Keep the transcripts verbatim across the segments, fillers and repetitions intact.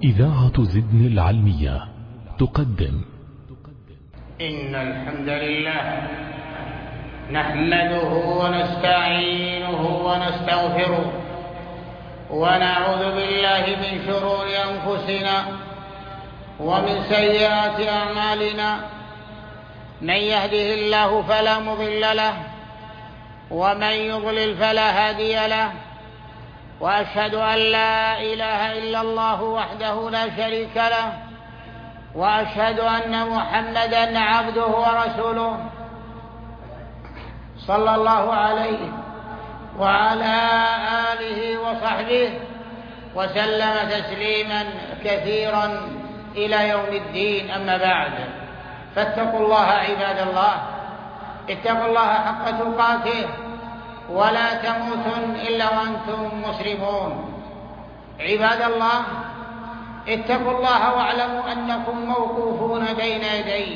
إذاعة زدن العلمية تقدم. إن الحمد لله نحمده ونستعينه ونستغفره ونعوذ بالله من شرور أنفسنا ومن سيئات أعمالنا. من يهده الله فلا مضل له ومن يضلل فلا هادي له، وأشهد أن لا إله إلا الله وحده لا شريك له، وأشهد أن محمدًا عبده ورسوله صلى الله عليه وعلى آله وصحبه وسلم تسليمًا كثيرا إلى يوم الدين. أما بعد، فاتقوا الله عباد الله، اتقوا الله حق تقاته ولا تموتن إلا وأنتم مسلمون. عباد الله، اتقوا الله واعلموا أنكم موقوفون بين يديه.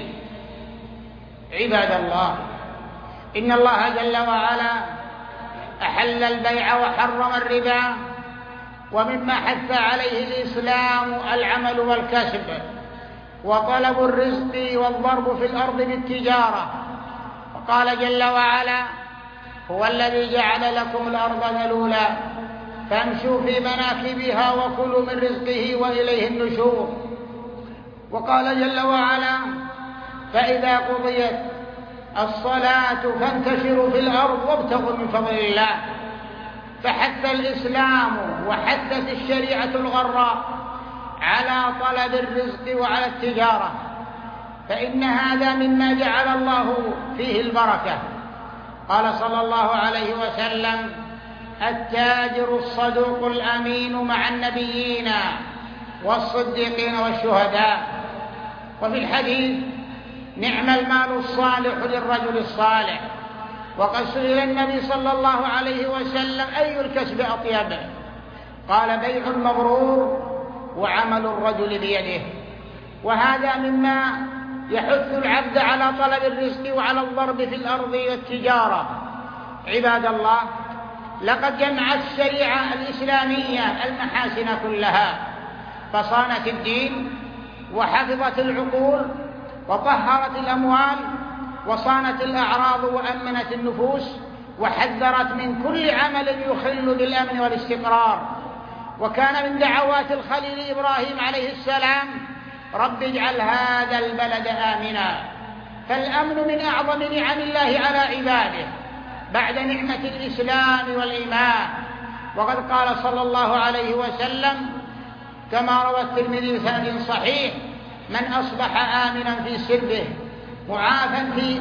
عباد الله، إن الله جل وعلا أحل البيع وحرم الربا، ومما حث عليه الإسلام العمل والكسب وطلب الرزق والضرب في الأرض بالتجارة. وقال جل وعلا: هو الذي جعل لكم الأرض ذلولا فامشوا في مناكبها وكلوا من رزقه وإليه النشور. وقال جل وعلا: فإذا قضيت الصلاة فانتشروا في الأرض وابتغوا من فضل الله. فحث الإسلام وحثت الشريعة الغراء على طلب الرزق وعلى التجارة، فإن هذا مما جعل الله فيه البركة. قال صلى الله عليه وسلم: التاجر الصدوق الأمين مع النبيين والصديقين والشهداء. وفي الحديث: نعم المال الصالح للرجل الصالح. وقد سئل النبي صلى الله عليه وسلم: أي الكسب أطيب؟ قال: بيع مبرور وعمل الرجل بيده. وهذا مما يحث العبد على طلب الرزق وعلى الضرب في الأرض والتجارة. عباد الله، لقد جمعت الشريعة الإسلامية المحاسن كلها، فصانت الدين وحفظت العقول وطهرت الأموال وصانت الأعراض وأمنت النفوس وحذرت من كل عمل يخل بالأمن والاستقرار. وكان من دعوات الخليل إبراهيم عليه السلام: رب اجعل هذا البلد آمنا. فالأمن من أعظم نعم الله على عباده بعد نعمة الإسلام والإيمان. وقد قال صلى الله عليه وسلم كما روى الترمذي بسند صحيح: من أصبح آمنا في سربه معافى في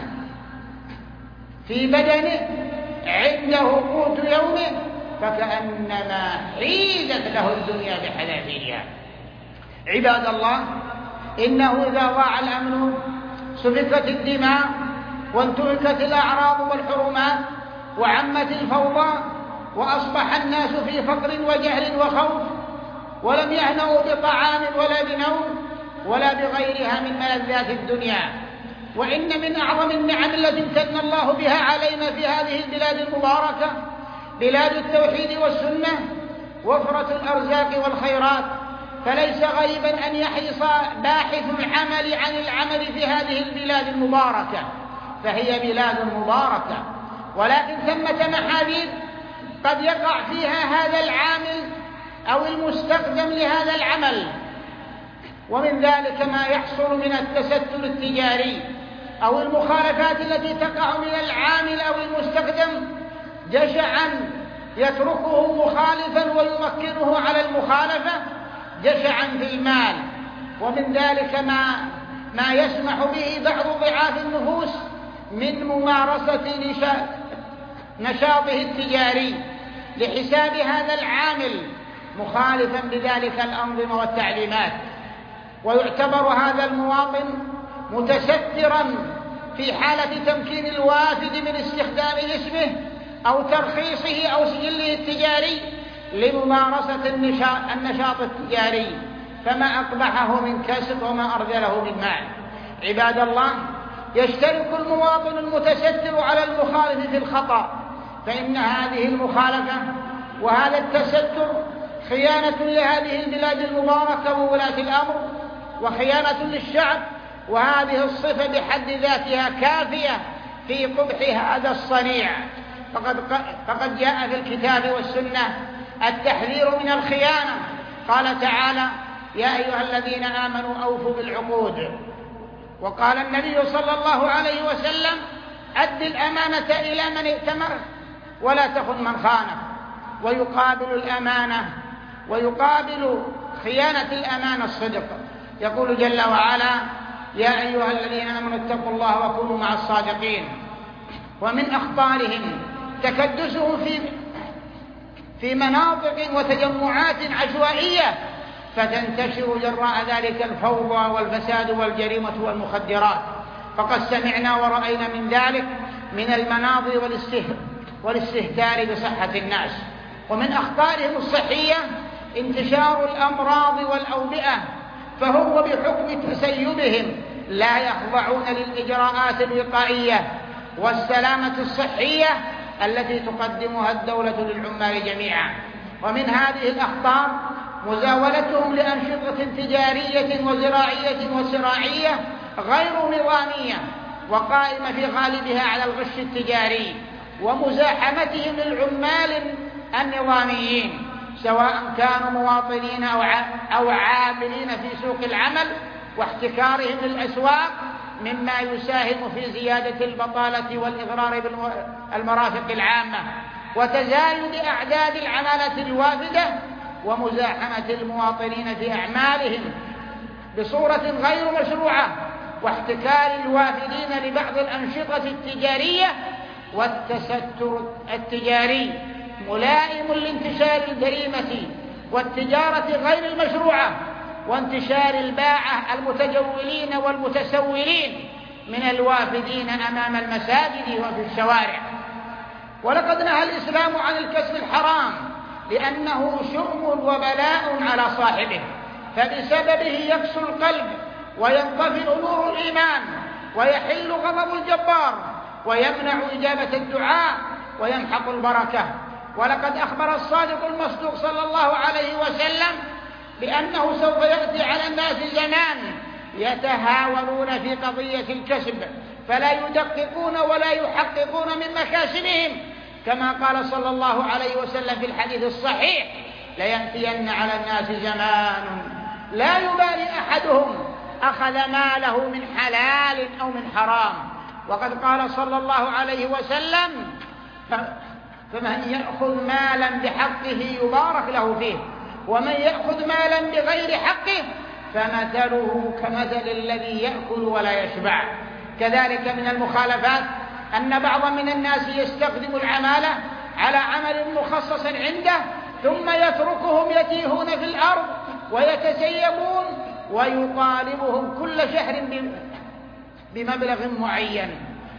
في بدنه عنده قوت يومه فكأنما حيزت له الدنيا بحذافيرها. عباد الله، إنه إذا ضاع الأمن سفكت الدماء وانتهكت الأعراض والحرمات وعمت الفوضى، وأصبح الناس في فقر وجهل وخوف، ولم يهنوا بطعام ولا بنوم ولا بغيرها من ملذات الدنيا. وإن من أعظم النعم التي امتن الله بها علينا في هذه البلاد المباركة بلاد التوحيد والسنة وفرة الأرزاق والخيرات. فليس غريبا أن يحرص باحث العمل عن العمل في هذه البلاد المباركة، فهي بلاد مباركة، ولكن ثمة محاذير قد يقع فيها هذا العامل أو المستخدم لهذا العمل. ومن ذلك ما يحصل من التستر التجاري أو المخالفات التي تقع من العامل أو المستخدم جشعا يتركه مخالفا ويمكنه على المخالفة جشعا في المال. ومن ذلك ما ما يسمح به بعض ضعاف النفوس من ممارسة نشاطه التجاري لحساب هذا العامل مخالفا بذلك الأنظمة والتعليمات. ويعتبر هذا المواطن متسترا في حالة تمكين الوافد من استخدام اسمه أو ترخيصه أو سجله التجاري لممارسة النشاط التجاري، فما أقبحه من كسب وما أرذله من مال. عباد الله، يشترك المواطن المتستر على المخالف في الخطأ، فإن هذه المخالفة وهذا التستر خيانة لهذه البلاد المباركة وولاة الأمر، وخيانة للشعب، وهذه الصفة بحد ذاتها كافية في قبح هذا الصنيع. فقد, فقد جاء في الكتاب والسنة التحذير من الخيانة. قال تعالى: يا أيها الذين آمنوا أوفوا بالعقود. وقال النبي صلى الله عليه وسلم: أد الأمانة إلى من ائتمر ولا تخن من خانك. ويقابل الأمانة ويقابل خيانة الأمانة الصدق. يقول جل وعلا: يا أيها الذين آمنوا اتقوا الله وكونوا مع الصادقين. ومن أخطارهم تكدسهم في في مناطق وتجمعات عشوائية فتنتشر جراء ذلك الفوضى والفساد والجريمة والمخدرات. فقد سمعنا ورأينا من ذلك من المناظر والاستهتار بصحة الناس. ومن أخطارهم الصحية انتشار الأمراض والأوبئة، فهو بحكم تسيبهم لا يخضعون للإجراءات الوقائية والسلامة الصحية التي تقدمها الدولة للعمال جميعا. ومن هذه الأخطار مزاولتهم لأنشطة تجارية وزراعية وصناعية غير نظامية وقائمة في غالبها على الغش التجاري، ومزاحمتهم للعمال النظاميين سواء كانوا مواطنين أو عاملين في سوق العمل، واحتكارهم للأسواق مما يساهم في زيادة البطالة والإضرار بالمرافق العامة، وتزايد أعداد العمالة الوافدة، ومزاحمة المواطنين في أعمالهم بصورة غير مشروعة، واحتكار الوافدين لبعض الأنشطة التجارية. والتستر التجاري ملائم لانتشار الجريمة والتجارة غير المشروعة وانتشار الباعة المتجولين والمتسولين من الوافدين أمام المساجد وفي الشوارع. ولقد نهى الإسلام عن الكسب الحرام لأنه شؤم وبلاء على صاحبه، فبسببه يكسو القلب وينطفئ نور الإيمان ويحل غضب الجبار ويمنع إجابة الدعاء ويمحق البركة. ولقد أخبر الصادق المصدوق صلى الله عليه وسلم بأنه سوف يأتي على الناس زمان يتهاونون في قضية الكسب فلا يدققون ولا يحققون من مكاسبهم، كما قال صلى الله عليه وسلم في الحديث الصحيح: ليأتين على الناس زمان لا يبالي أحدهم أخذ ماله من حلال أو من حرام. وقد قال صلى الله عليه وسلم: فمن يأخذ مالا بحقه يبارك له فيه، ومن يأخذ مالا بغير حقه فمثله كمثل الذي يأكل ولا يشبع. كذلك من المخالفات أن بعضا من الناس يستخدم العمالة على عمل مخصص عنده ثم يتركهم يتيهون في الأرض ويتسيبون ويطالبهم كل شهر بمبلغ معين.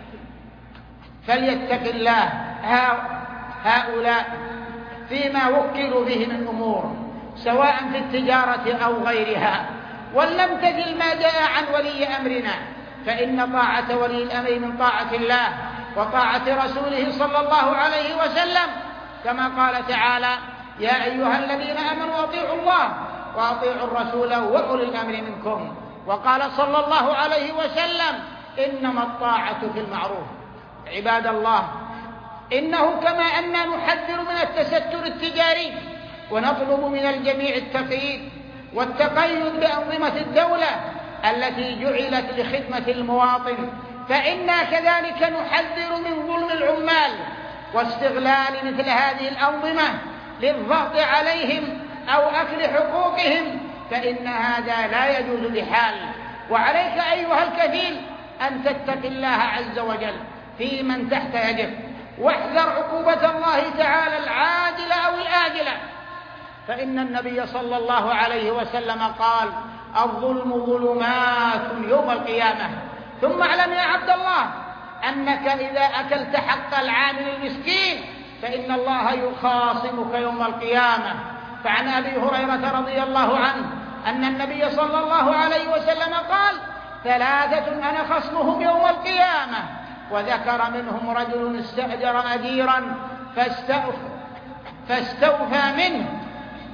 فليتق الله هؤلاء فيما وكلوا به من أمور سواء في التجارة أو غيرها، ولم تزل ما جاء عن ولي أمرنا، فإن طاعة ولي الأمر من طاعة الله وطاعة رسوله صلى الله عليه وسلم، كما قال تعالى: يا أيها الذين آمنوا أطيعوا الله وأطيعوا الرسول وأولي الأمر منكم. وقال صلى الله عليه وسلم: إنما الطاعة في المعروف. عباد الله، إنه كما أننا نحذر من التستر التجاري ونطلب من الجميع التقييد والتقيد بأنظمة الدولة التي جعلت لخدمة المواطن، فإنا كذلك نحذر من ظلم العمال واستغلال مثل هذه الأنظمة للضغط عليهم أو أكل حقوقهم، فإن هذا لا يجوز بحال. وعليك أيها الكفيل أن تتق الله عز وجل في من تحت يدك، واحذر عقوبة الله تعالى العاجلة أو الآجلة، فإن النبي صلى الله عليه وسلم قال: الظلم ظلمات يوم القيامة. ثم اعلم يا عبد الله أنك إذا أكلت حق العامل المسكين فإن الله يخاصمك يوم القيامة. فعن أبي هريرة رضي الله عنه أن النبي صلى الله عليه وسلم قال: ثلاثة أنا خصمهم يوم القيامة، وذكر منهم رجل استأجر أجيرا فاستوفى, فاستوفى منه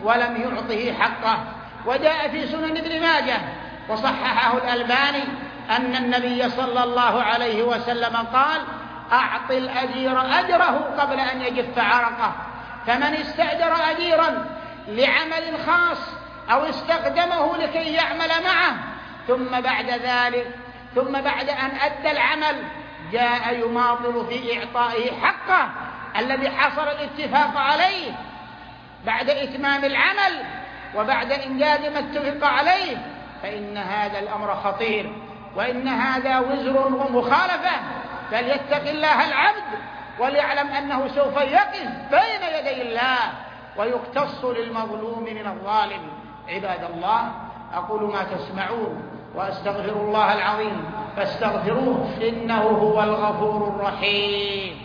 ولم يعطه حقه. وجاء في سنن ابن ماجه وصححه الألباني أن النبي صلى الله عليه وسلم قال: أعط الأجير أجره قبل أن يجف عرقه. فمن استأجر أجيرا لعمل خاص أو استخدمه لكي يعمل معه ثم بعد ذلك ثم بعد أن أدى العمل جاء يماطل في إعطائه حقه الذي حصل الاتفاق عليه بعد إتمام العمل وبعد إنجاز ما اتفق عليه، فإن هذا الأمر خطير، وإن هذا وزر ومخالفة. فليتق الله العبد وليعلم أنه سوف يقف بين يدي الله ويقتص للمظلوم من الظالم. عباد الله، أقول ما تسمعون وأستغفر الله العظيم فاستغفروه إنه هو الغفور الرحيم.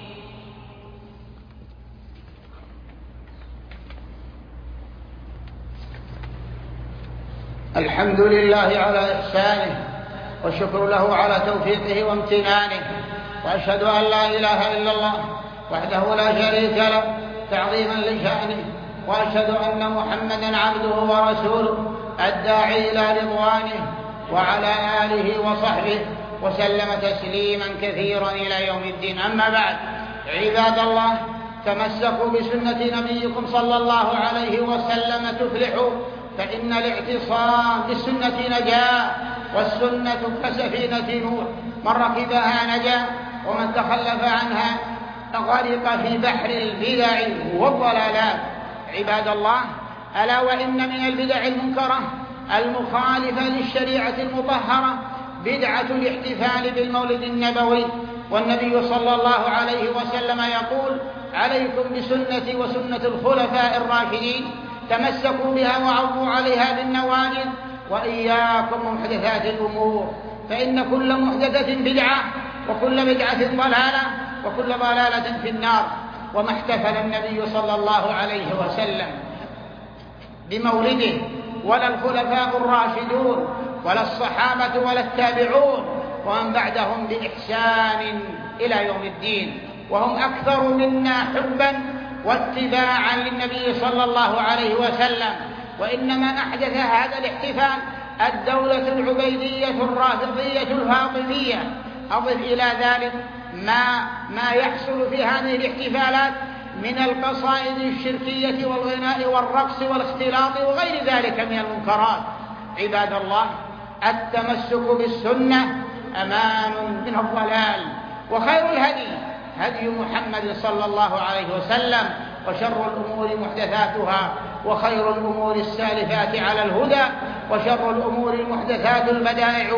الحمد لله على إحسانه، والشكر له على توفيقه وامتنانه، وأشهد أن لا إله إلا الله وحده لا شريك له تعظيما لشأنه، وأشهد أن محمدا عبده ورسوله الداعي إلى رضوانه وعلى آله وصحبه وسلم تسليما كثيرا إلى يوم الدين. أما بعد، عباد الله، تمسكوا بسنة نبيكم صلى الله عليه وسلم تفلحوا، فإن الاعتصام بالسنة نجاة، والسنة كسفينة نوح، من ركبها نجا ومن تخلف عنها غرق في بحر البدع والضلالات. عباد الله، ألا وإن من البدع المنكرة المخالفة للشريعة المطهرة بدعة الاحتفال بالمولد النبوي، والنبي صلى الله عليه وسلم يقول: عليكم بسنتي وسنة الخلفاء الراشدين، تمسكوا بها وعضوا عليها بالنواجذ، وإياكم ومحدثات الأمور، فإن كل محدثة بدعة، وكل بدعة ضلالة، وكل ضلالة في النار. وما احتفل النبي صلى الله عليه وسلم بمولده ولا الخلفاء الراشدون ولا الصحابة ولا التابعون ومن بعدهم بإحسان إلى يوم الدين، وهم أكثر منا حبا واتباعا للنبي صلى الله عليه وسلم. وإنما أحدث هذا الاحتفال الدولة العبيدية الرافضية الفاطمية. أضف إلى ذلك ما, ما يحصل في هذه الاحتفالات من القصائد الشركية والغناء والرقص والاختلاط وغير ذلك من المنكرات. عباد الله، التمسك بالسنة أمان من الضلال، وخير الهدي هدي محمد صلى الله عليه وسلم، وشر الأمور محدثاتها، وخير الأمور السالفات على الهدى، وشر الأمور المحدثات البدائع،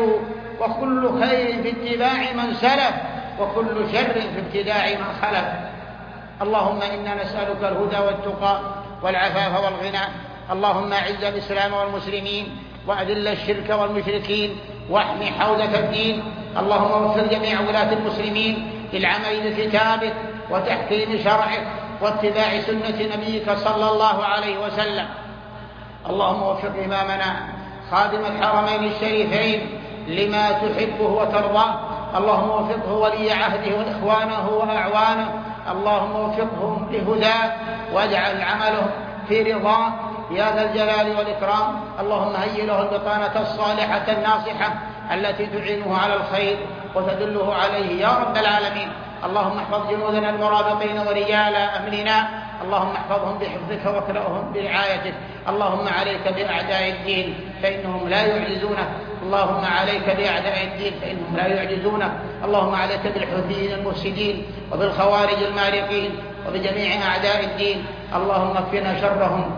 وكل خير في اتباع من سلف، وكل شر في ابتداع من خلف. اللهم إنا نسألك الهدى والتقى والعفاف والغنى. اللهم أعز الإسلام والمسلمين، وأذل الشرك والمشركين، واحمِ حوزة الدين. اللهم اغفر جميع ولاة المسلمين للعمل بكتابك وتحكيم شرعك واتباع سنة نبيك صلى الله عليه وسلم. اللهم وفق إمامنا خادم الحرمين الشريفين لما تحبه وترضاه. اللهم وفقه ولي عهده وإخوانه وأعوانه. اللهم وفقهم لهداه واجعل عمله في رضاه يا ذا الجلال والإكرام. اللهم هيئ له البطانة الصالحة الناصحة التي تعينه على الخير وتدله عليه يا رب العالمين. اللهم احفظ جنودنا المرابطين ورجال أمننا. اللهم احفظهم بحفظك واكلأهم برعايتك. اللهم عليك بأعداء الدين فإنهم لا يعجزونك. اللهم عليك بأعداء الدين فإنهم لا يعجزونك. اللهم عليك بالحوثيين المفسدين وبالخوارج المارقين وبجميع أعداء الدين. اللهم اكفنا شرهم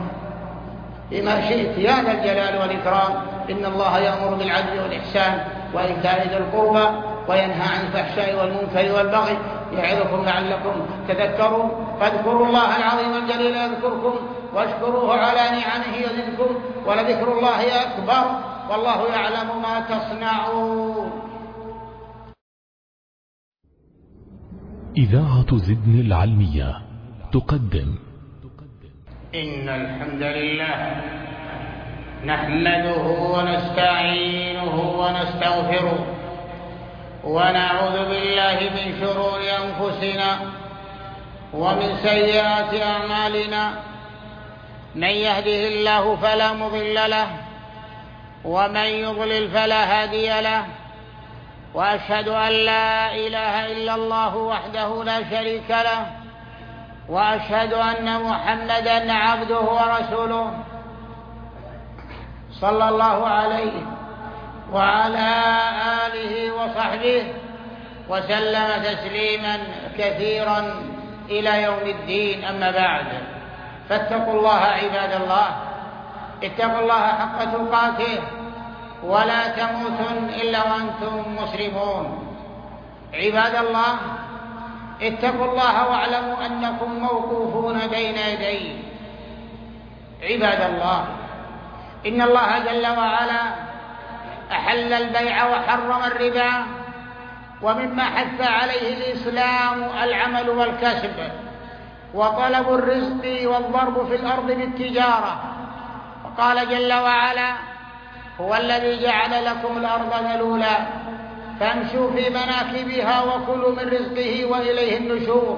بما شئت يا ذا الجلال والإكرام. إن الله يأمر بالعدل والإحسان وإيتاء ذي القربى وينهى عن الفحشاء والمنكر والبغي يعظكم لعلكم تذكرون. فاذكروا الله العظيم الجليل يذكركم واشكروه على نعمه يزدكم ولذكر الله أكبر والله يعلم ما تصنعون. إذاعة زدن العلمية تقدم إن الحمد لله نحمده ونستعينه ونستغفره ونعوذ بالله من شرور أنفسنا ومن سيئات أعمالنا. من يهده الله فلا مضل له ومن يضلل فلا هادي له، وأشهد أن لا إله إلا الله وحده لا شريك له، وأشهد أن محمدًا عبده ورسوله صلى الله عليه وعلى آله وصحبه وسلم تسليمًا كثيرًا إلى يوم الدين. أما بعد، فاتقوا الله عباد الله، اتقوا الله حق تقاته ولا تموتن إلا وأنتم مسلمون. عباد الله، اتقوا الله واعلموا أنكم موقوفون بين يديه. عباد الله، إن الله جل وعلا أحل البيع وحرم الربا، ومما حث عليه الإسلام العمل والكسب وطلب الرزق والضرب في الأرض بالتجارة. وقال جل وعلا: هو الذي جعل لكم الأرض ذلولا فامشوا في مناكبها وكلوا من رزقه وإليه النشور.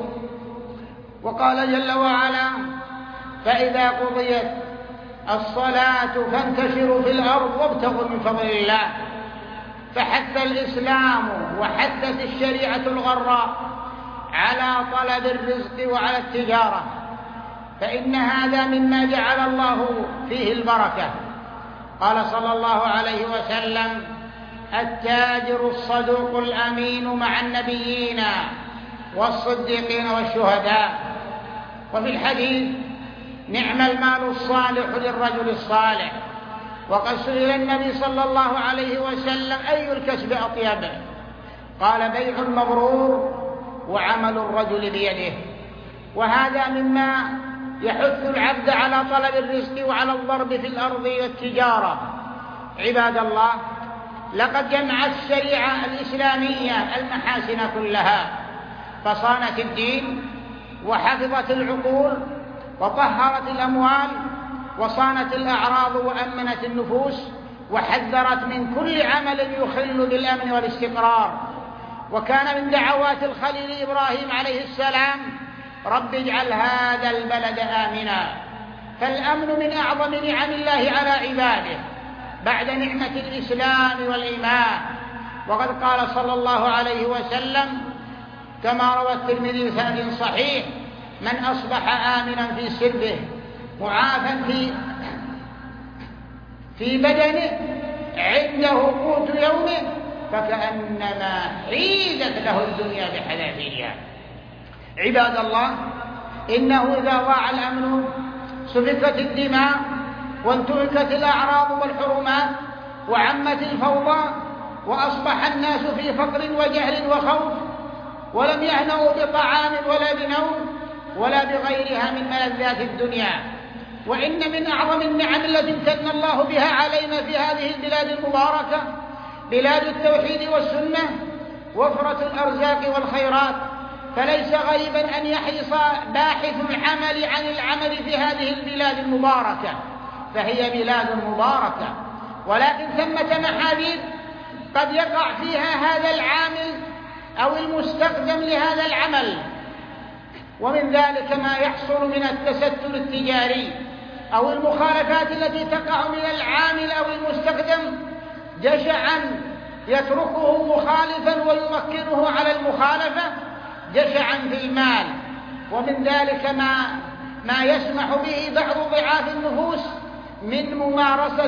وقال جل وعلا: فإذا قضيت الصلاة فانتشروا في الأرض وابتغوا من فضل الله. فحث الإسلام وحثت الشريعة الغراء على طلب الرزق وعلى التجارة، فإن هذا مما جعل الله فيه البركة. قال صلى الله عليه وسلم: التاجر الصدوق الأمين مع النبيين والصديقين والشهداء. وفي الحديث: نعم المال الصالح للرجل الصالح. وقد سئل النبي صلى الله عليه وسلم: أي الكسب أطيب؟ قال: بيع مبرور وعمل الرجل بيده. وهذا مما يحث العبد على طلب الرزق وعلى الضرب في الأرض والتجارة. عباد الله، لقد جمعت الشريعة الإسلامية المحاسن كلها، فصانت الدين وحفظت العقول وطهرت الأموال وصانت الأعراض وأمنت النفوس، وحذرت من كل عمل يخل بالأمن والاستقرار. وكان من دعوات الخليل إبراهيم عليه السلام: رب اجعل هذا البلد آمنا. فالأمن من أعظم نعم الله على عباده بعد نعمة الإسلام والإيمان. وقد قال صلى الله عليه وسلم كما روى الترمذي بسند صحيح: من أصبح آمنا في سربه معافى في في بدنه عنده قوت يومه فكأنما حيزت له الدنيا بحذافيرها. عباد الله، إنه إذا ضاع الأمن سفكت الدماء وانتهكت الأعراض والحرمات وعمت الفوضى، وأصبح الناس في فقر وجهل وخوف، ولم يهنوا بطعام ولا بنوم ولا بغيرها من ملذات الدنيا. وإن من أعظم النعم التي امتن الله بها علينا في هذه البلاد المباركة بلاد التوحيد والسنة وفرة الأرزاق والخيرات. فليس غريبا أن يحرص باحث العمل عن العمل في هذه البلاد المباركة، فهي بلاد مباركة، ولكن ثمة محاذير قد يقع فيها هذا العامل أو المستخدم لهذا العمل. ومن ذلك ما يحصل من التستر التجاري أو المخالفات التي تقع من العامل أو المستخدم جشعا يتركه مخالفا ويمكنه على المخالفة جشعا في المال. ومن ذلك ما ما يسمح به بعض ضعاف النفوس من ممارسة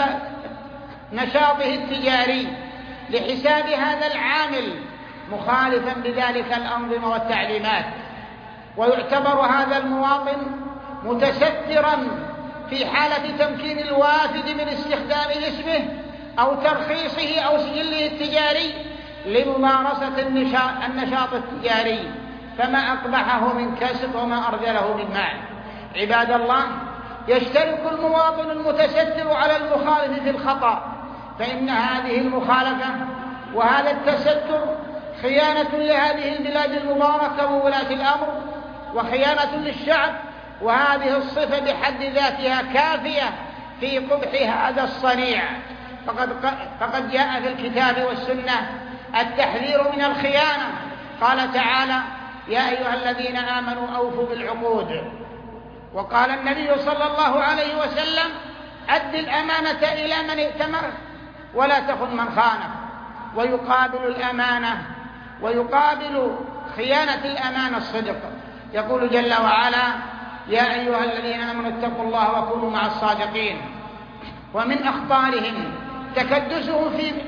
نشاطه التجاري لحساب هذا العامل مخالفا بذلك الأنظمة والتعليمات. ويعتبر هذا المواطن متسترا في حالة تمكين الوافد من استخدام اسمه أو ترخيصه أو سجله التجاري لممارسة النشاط التجاري، فما أقبحه من كسب وما أرذله من مال. عباد الله، يشترك المواطن المتستر على المخالف في الخطأ، فإن هذه المخالفة وهذا التستر خيانة لهذه البلاد المباركة وولاة الأمر، وخيانة للشعب، وهذه الصفة بحد ذاتها كافية في قبح هذا الصنيع. فقد, فقد جاء في الكتاب والسنة التحذير من الخيانة. قال تعالى: يا أيها الذين آمنوا أوفوا بالعقود وقال النبي صلى الله عليه وسلم: أد الأمانة إلى من ائتمرك ولا تخن من خانك. ويقابل الأمانة ويقابل خيانة الأمانة الصدق. يقول جل وعلا: يا أيها الذين آمنوا اتقوا الله وكونوا مع الصادقين. ومن أخطارهم تكدسهم في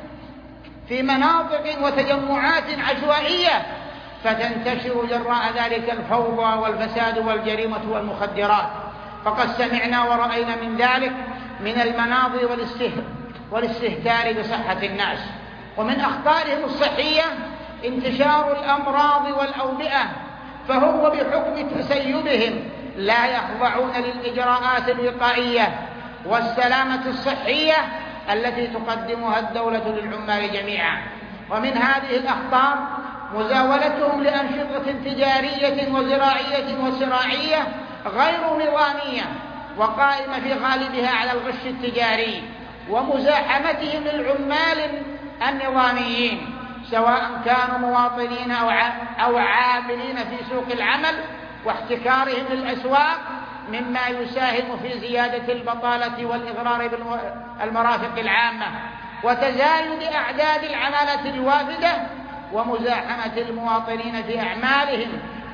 في مناطق وتجمعات عشوائية فتنتشر جراء ذلك الفوضى والفساد والجريمة والمخدرات. فقد سمعنا ورأينا من ذلك من المناظر والاستهتار بصحة الناس. ومن أخطارهم الصحية انتشار الأمراض والأوبئة، فهو بحكم تسيبهم لا يخضعون للإجراءات الوقائية والسلامة الصحية التي تقدمها الدولة للعمال جميعا. ومن هذه الأخطار مزاولتهم لأنشطة تجارية وزراعية وصناعية غير نظامية وقائمة في غالبها على الغش التجاري، ومزاحمتهم للعمال النظاميين سواء كانوا مواطنين أو عاملين في سوق العمل، واحتكارهم للأسواق مما يساهم في زيادة البطالة والإغرار بالمرافق العامة، وتزايد أعداد العمالة الوافدة، ومزاحمة المواطنين في أعمالهم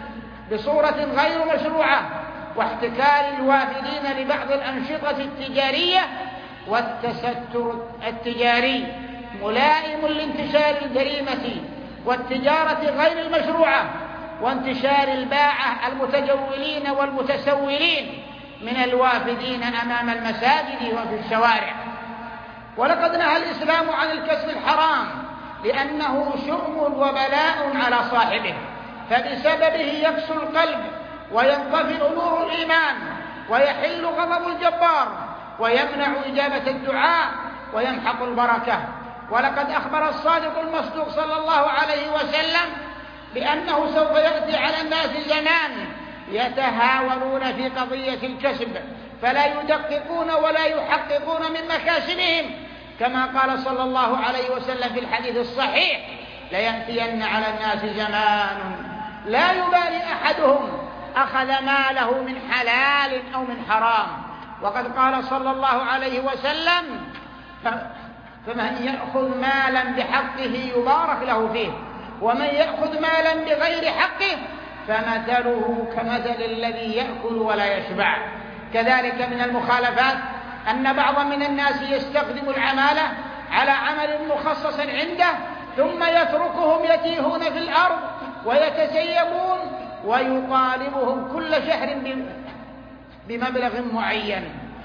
بصورة غير مشروعة، واحتكار الوافدين لبعض الأنشطة التجارية. والتستر التجاري ملائم لانتشار الجريمة والتجارة غير المشروعة وانتشار الباعة المتجولين والمتسولين من الوافدين أمام المساجد وفي الشوارع. ولقد نهى الإسلام عن الكسب الحرام لأنه شؤم وبلاء على صاحبه، فبسببه يكسو القلب وينطفئ نور الإيمان ويحل غضب الجبار ويمنع إجابة الدعاء ويمحق البركة. ولقد أخبر الصادق المصدوق صلى الله عليه وسلم بأنه سوف يأتي على الناس زمان يتهاونون في قضية الكسب فلا يدققون ولا يحققون من مكاسبهم، كما قال صلى الله عليه وسلم في الحديث الصحيح: ليأتين على الناس زمان لا يبالي أحدهم أخذ ماله من حلال أو من حرام. وقد قال صلى الله عليه وسلم: فمن يأخذ مالا بحقه يبارك له فيه، ومن يأخذ مالا بغير حقه فمثله كمثل الذي يأكل ولا يشبع. كذلك من المخالفات أن بعضا من الناس يستخدم العمالة على عمل مخصص عنده ثم يتركهم يتيهون في الأرض ويتسيبون ويطالبهم كل شهر بمبلغ معين.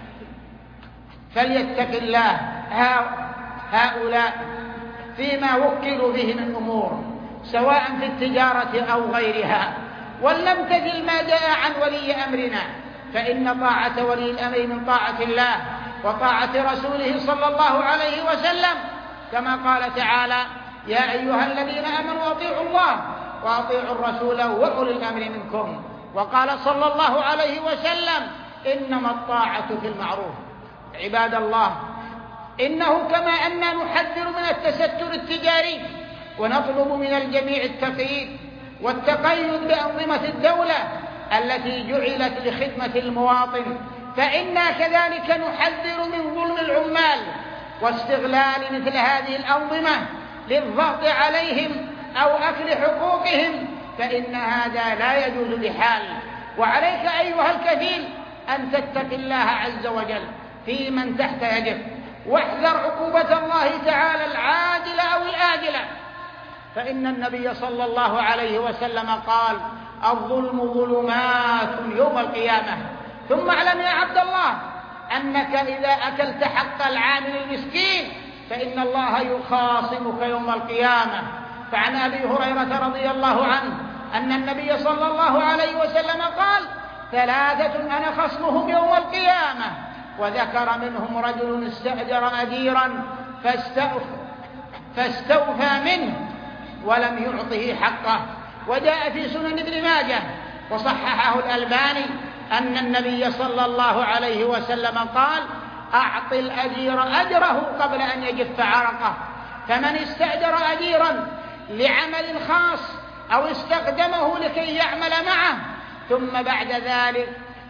فليتق الله هؤلاء فيما وكلوا به من أمور سواء في التجارة أو غيرها، ولنمتثل ما جاء عن ولي أمرنا، فإن طاعة ولي الأمر من طاعة الله وطاعة رسوله صلى الله عليه وسلم، كما قال تعالى: يا أيها الذين آمنوا أطيعوا الله وأطيعوا الرسول وأولي الأمر منكم. وقال صلى الله عليه وسلم: إنما الطاعة في المعروف. عباد الله، إنه كما أننا نحذر من التستر التجاري ونطلب من الجميع التقييد والتقيد بأنظمة الدولة التي جعلت لخدمة المواطن، فإنا كذلك نحذر من ظلم العمال واستغلال مثل هذه الأنظمة للضغط عليهم أو أكل حقوقهم، فإن هذا لا يجوز بحال. وعليك أيها الكفيل أن تتق الله عز وجل في من تحت يدك، واحذر عقوبة الله تعالى العاجلة أو الآجلة، فإن النبي صلى الله عليه وسلم قال: الظلم ظلمات يوم القيامة. ثم اعلم يا عبد الله أنك إذا أكلت حق العامل المسكين فإن الله يخاصمك يوم القيامة. فعن أبي هريرة رضي الله عنه أن النبي صلى الله عليه وسلم قال: ثلاثة أنا خصمهم يوم القيامة، وذكر منهم رجل استأجر أجيرا فاستوفى, فاستوفى منه ولم يعطه حقه. وجاء في سنن ابن ماجه وصححه الألباني أن النبي صلى الله عليه وسلم قال: أعط الأجير أجره قبل أن يجف عرقه. فمن استأجر أجيرا لعمل خاص أو استخدمه لكي يعمل معه ثم بعد ذلك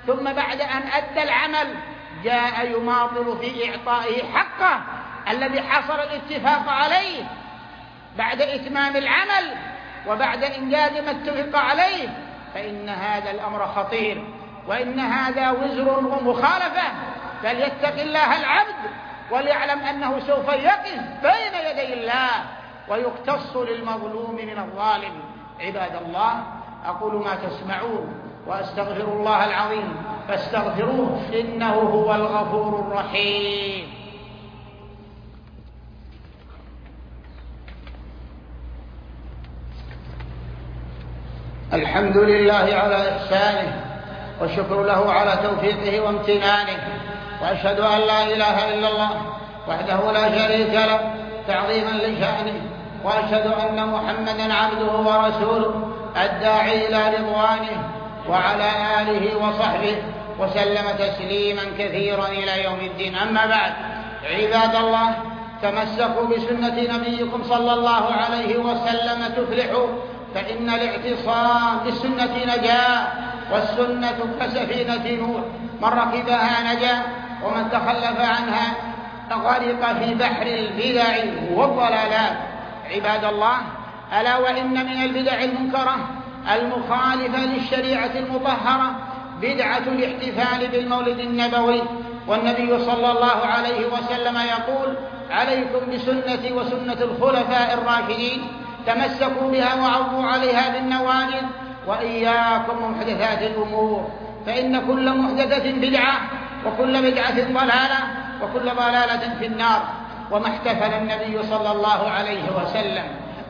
ثم بعد أن أدى العمل جاء يماطل في إعطائه حقه الذي حصل الاتفاق عليه بعد إتمام العمل وبعد إنجاز ما اتفق عليه، فإن هذا الأمر خطير، وإن هذا وزر ومخالفة. فليتق الله العبد وليعلم أنه سوف يقف بين يدي الله ويقتص للمظلوم من الظالم. عباد الله، أقول ما تسمعون وأستغفر الله العظيم فاستغفروه إنه هو الغفور الرحيم. الحمد لله على إحسانه، والشكر له على توفيقه وامتنانه، وأشهد أن لا إله إلا الله وحده لا شريك له تعظيما لشأنه، وأشهد أن محمدا عبده ورسوله الداعي إلى رضوانه وعلى آله وصحبه وسلم تسليما كثيرا إلى يوم الدين. أما بعد، عباد الله، تمسكوا بسنة نبيكم صلى الله عليه وسلم تفلحوا، فإن الاعتصام بالسنة نجاة، والسنة كسفينة نوح، من ركبها نجا ومن تخلف عنها غرق في بحر البدع والضلالات. عباد الله، ألا وإن من البدع المنكرة المخالفة للشريعة المطهرة بدعة الاحتفال بالمولد النبوي، والنبي صلى الله عليه وسلم يقول: عليكم بسنتي وسنة الخلفاء الراشدين، تمسكوا بها وعضوا عليها بالنواجذ، وإياكم محدثات الأمور، فإن كل محدثة بدعة، وكل بدعة ضلالة، وكل ضلالة في النار. وما احتفل النبي صلى الله عليه وسلم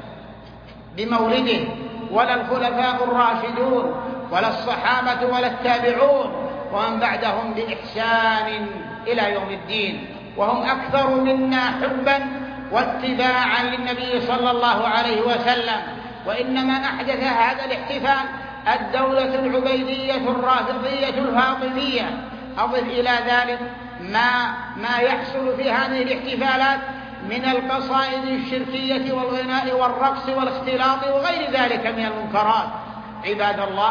بمولده ولا الخلفاء الراشدون ولا الصحابة ولا التابعون ومن بعدهم بإحسان إلى يوم الدين، وهم أكثر منا حبا واتباعا للنبي صلى الله عليه وسلم. وإنما أحدث هذا الاحتفال الدولة العبيدية الرافضية الفاطمية. أضف إلى ذلك ما, ما يحصل في هذه الاحتفالات من القصائد الشركية والغناء والرقص والاختلاط وغير ذلك من المنكرات. عباد الله،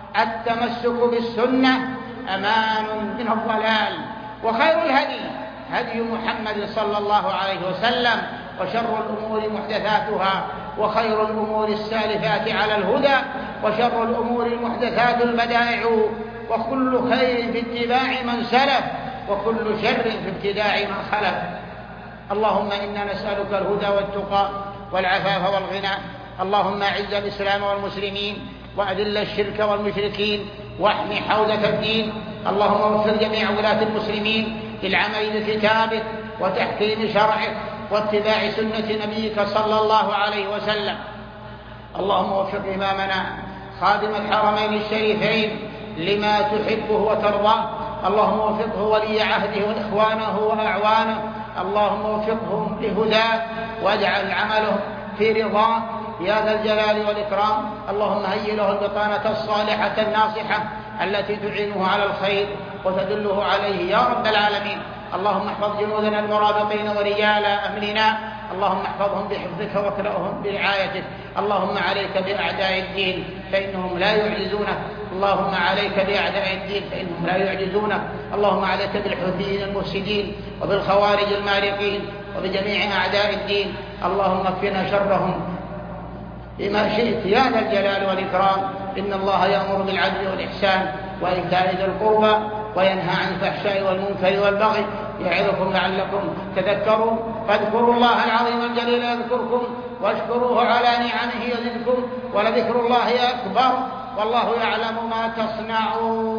التمسك بالسنة أمان من الضلال، وخير الهدي هدي محمد صلى الله عليه وسلم، وشر الأمور محدثاتها، وخير الأمور السالفات على الهدى، وشر الأمور المحدثات البدائع، وكل خير في اتباع من سلف، وكل شر في ابتداع من خلف. اللهم إنا نسألك الهدى والتقى والعفاف والغنى. اللهم أعز الإسلام والمسلمين، وأذل الشرك والمشركين، واحمِ حوزة الدين. اللهم وفق جميع ولاة المسلمين للعمل بكتابك وتحكيم شرعك واتباع سنة نبيك صلى الله عليه وسلم. اللهم وفق إمامنا خادم الحرمين الشريفين لما تحبه وترضاه. اللهم وفقه ولي عهده وإخوانه وأعوانه. اللهم وفقهم لهداه واجعل عمله في رضاه يا ذا الجلال والإكرام. اللهم هيئ له البطانة الصالحة الناصحة التي تعينه على الخير وتدله عليه يا رب العالمين. اللهم احفظ جنودنا المرابطين ورجال أمننا. اللهم احفظهم بحفظك واكرأهم برعايتك. اللهم عليك بأعداء الدين فإنهم لا يعجزونك. اللهم عليك بأعداء الدين فإنهم لا يعجزونك. اللهم عليك بالحوثيين المفسدين وبالخوارج المارقين وبجميع أعداء الدين. اللهم اكفنا شرهم بما شئت يا ذا الجلال والإكرام. إن الله يأمر بالعدل والإحسان وإيتاء ذي القربى وينهى عن الفحشاء والمنكر والبغي يعظكم لعلكم تذكرون. فاذكروا الله العظيم الجليل يذكركم واشكروه على نعمه يزدكم ولذكر الله أكبر والله يعلم ما تصنعون.